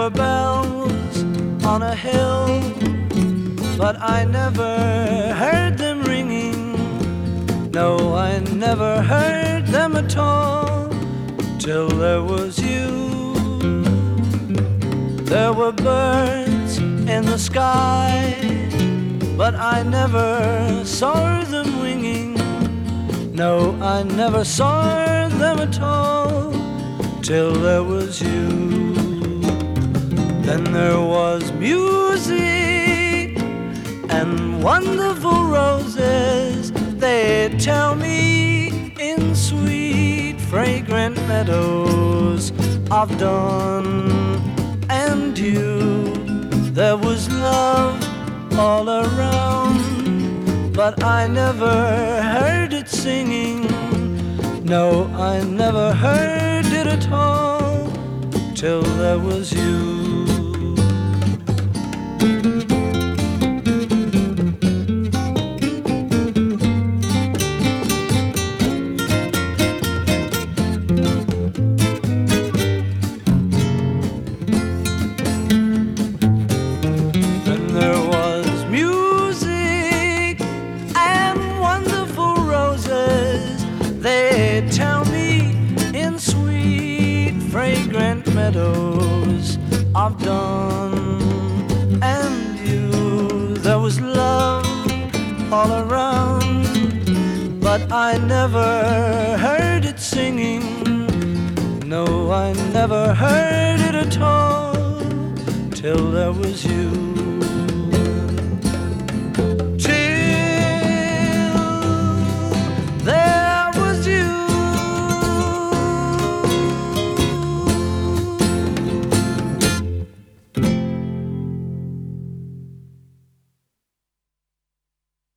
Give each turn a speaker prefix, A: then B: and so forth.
A: were bells on a hill, but I never heard them ringing. No, I never heard them at all, till there was you. There were birds in the sky, but I never saw them winging. No, I never saw them at all, till there was you. Then there was music and wonderful roses, they tell me, in sweet fragrant meadows of dawn and dew. There was love all around, but I never heard it singing. No, I never heard it at all, till there was you. They tell me, in sweet fragrant meadows of dawn and you. There was love all around, but I never heard it singing. No, I never heard it at all, till there was you.